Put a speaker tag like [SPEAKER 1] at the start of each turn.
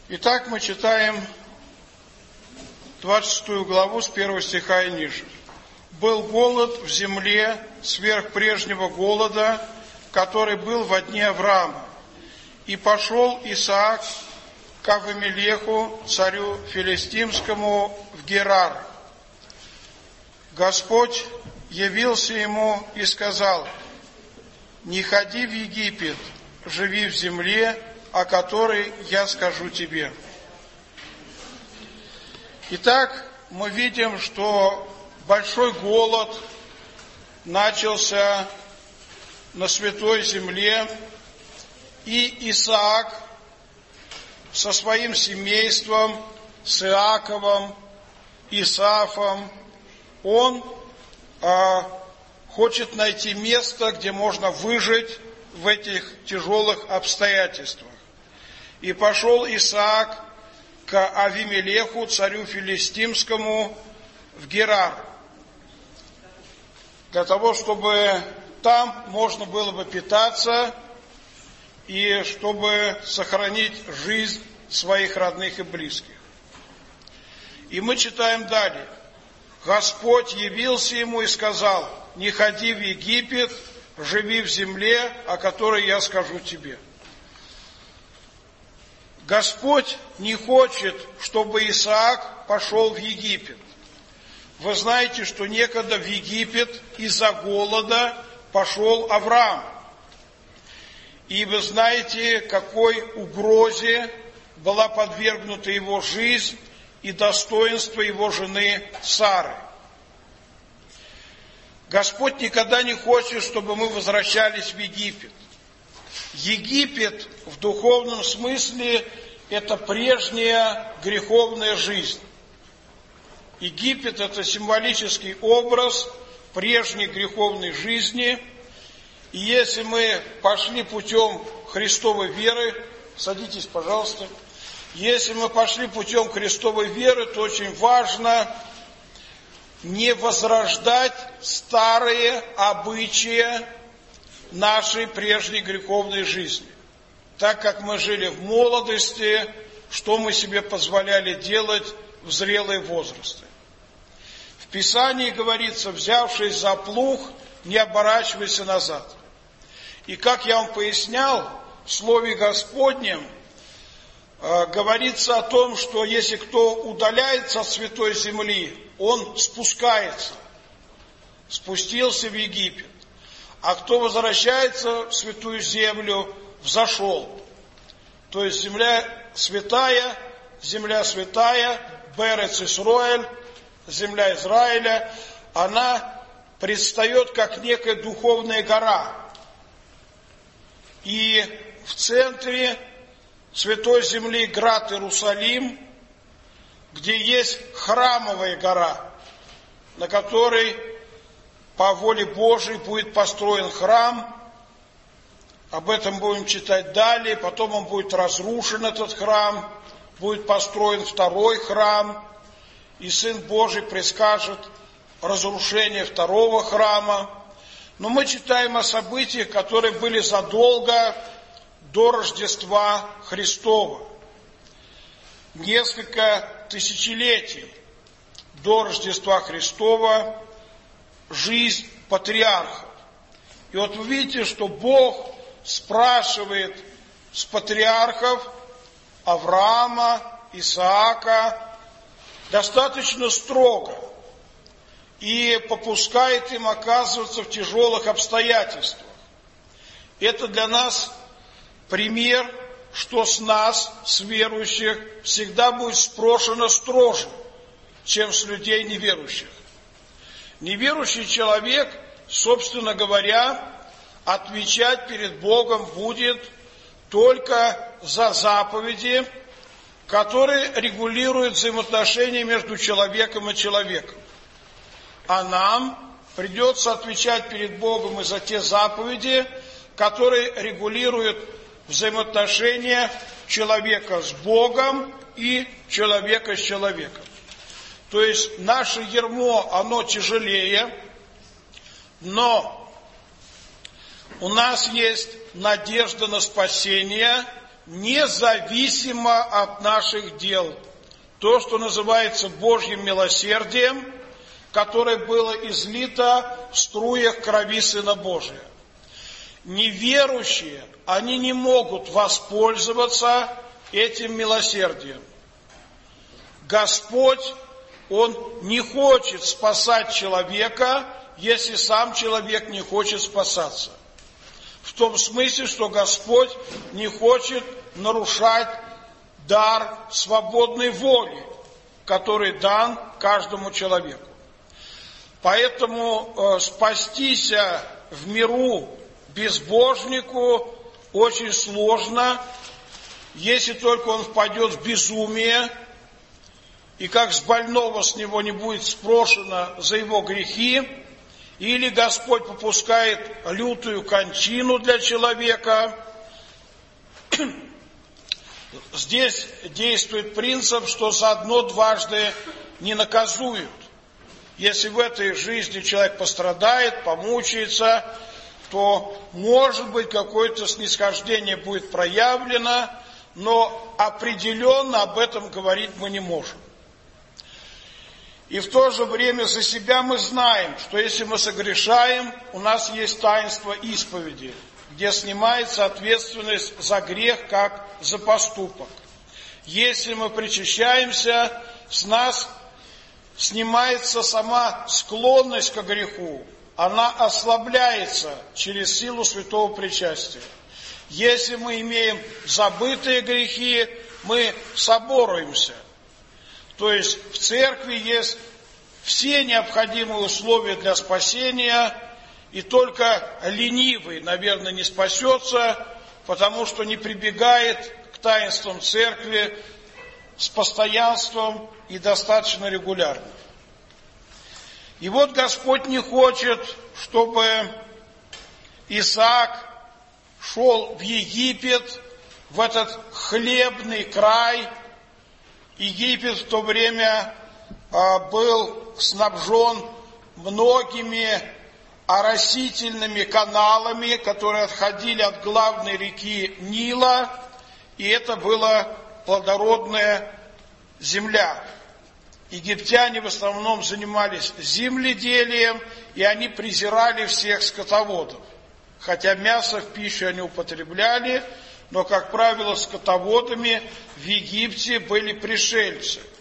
[SPEAKER 1] Итак, мы читаем 26 главу с 1 стиха и ниже. «Был голод в земле сверх прежнего голода, который был во дни Авраама. И пошел Исаак к Авимелеху, царю филистимскому, в Герар. Господь явился ему и сказал: не ходи в Египет, живи в земле, о которой я скажу тебе». Итак, мы видим, что большой голод начался на Святой Земле, и Исаак со своим семейством, с Иаковом, Исафом, он хочет найти место, где можно выжить в этих тяжелых обстоятельствах. И пошел Исаак к Авимелеху, царю филистимскому, в Герар, для того, чтобы там можно было бы питаться и чтобы сохранить жизнь своих родных и близких. И мы читаем далее. Господь явился ему и сказал: не ходи в Египет, живи в земле, о которой я скажу тебе. Господь не хочет, чтобы Исаак пошел в Египет. Вы знаете, что некогда в Египет из-за голода пошел Авраам. И вы знаете, какой угрозе была подвергнута его жизнь и достоинство его жены Сары. Господь никогда не хочет, чтобы мы возвращались в Египет. Египет в духовном смысле – это прежняя греховная жизнь. Египет – это символический образ прежней греховной жизни. И если мы пошли путем Христовой веры, садитесь, пожалуйста. Если мы пошли путем Христовой веры, то очень важно не возрождать старые обычаи нашей прежней греховной жизни. Так как мы жили в молодости, что мы себе позволяли делать в зрелые возрасты. В Писании говорится: взявшись за плуг, не оборачивайся назад. И как я вам пояснял, в Слове Господнем говорится о том, что если кто удаляется от Святой Земли, он спускается, спустился в Египет. А кто возвращается в Святую Землю, взошел. То есть земля святая, Берец Исроэль, земля Израиля, она предстает как некая духовная гора. И в центре Святой Земли град Иерусалим, где есть храмовая гора, на которой по воле Божией будет построен храм. Об этом будем читать далее. Потом он будет разрушен, этот храм, будет построен второй храм, и Сын Божий прискажет разрушение второго храма. Но мы читаем о событиях, которые были задолго до Рождества Христова. Несколько тысячелетий до Рождества Христова жизнь патриархов. И вот вы видите, что Бог спрашивает с патриархов Авраама, Исаака достаточно строго и попускает им оказываться в тяжелых обстоятельствах. Это для нас пример, что с нас, с верующих, всегда будет спрошено строже, чем с людей неверующих. Неверующий человек, собственно говоря, отвечать перед Богом будет только за заповеди, которые регулируют взаимоотношения между человеком и человеком. А нам придется отвечать перед Богом и за те заповеди, которые регулируют взаимоотношения человека с Богом и человека с человеком. То есть наше ярмо, оно тяжелее, но у нас есть надежда на спасение независимо от наших дел. То, что называется Божьим милосердием, которое было излито в струях крови Сына Божия. Неверующие, они не могут воспользоваться этим милосердием. Господь, Он не хочет спасать человека, если сам человек не хочет спасаться. В том смысле, что Господь не хочет нарушать дар свободной воли, который дан каждому человеку. Поэтому спастись в миру безбожнику очень сложно, если только он впадет в безумие, и как с больного с него не будет спрошено за его грехи, или Господь попускает лютую кончину для человека. Здесь действует принцип, что заодно дважды не наказуют. Если в этой жизни человек пострадает, помучается, то, может быть, какое-то снисхождение будет проявлено, но определенно об этом говорить мы не можем. И в то же время за себя мы знаем, что если мы согрешаем, у нас есть таинство исповеди, где снимается ответственность за грех, как за поступок. Если мы причащаемся, с нас снимается сама склонность к греху, она ослабляется через силу святого причастия. Если мы имеем забытые грехи, мы соборуемся. То есть в церкви есть все необходимые условия для спасения, и только ленивый, наверное, не спасется, потому что не прибегает к таинствам церкви с постоянством и достаточно регулярно. И вот Господь не хочет, чтобы Исаак шел в Египет, в этот хлебный край. Египет в то время был снабжен многими оросительными каналами, которые отходили от главной реки Нила, и это была плодородная земля. Египтяне в основном занимались земледелием, и они презирали всех скотоводов. Хотя мясо в пищу они употребляли, но, как правило, скотоводами в Египте были пришельцы.